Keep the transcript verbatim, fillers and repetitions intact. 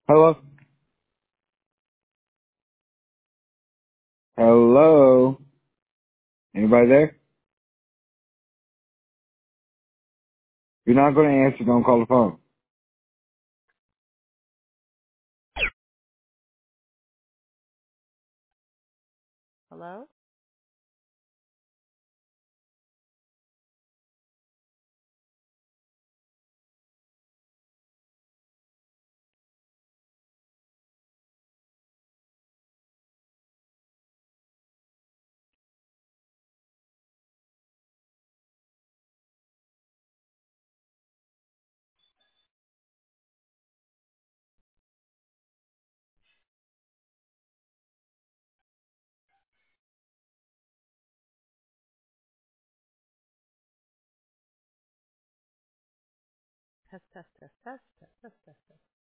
Hello? Hello? Anybody there? If you're not going to answer, don't call the phone. Hello? Test, test, test, test, test, test, test, test.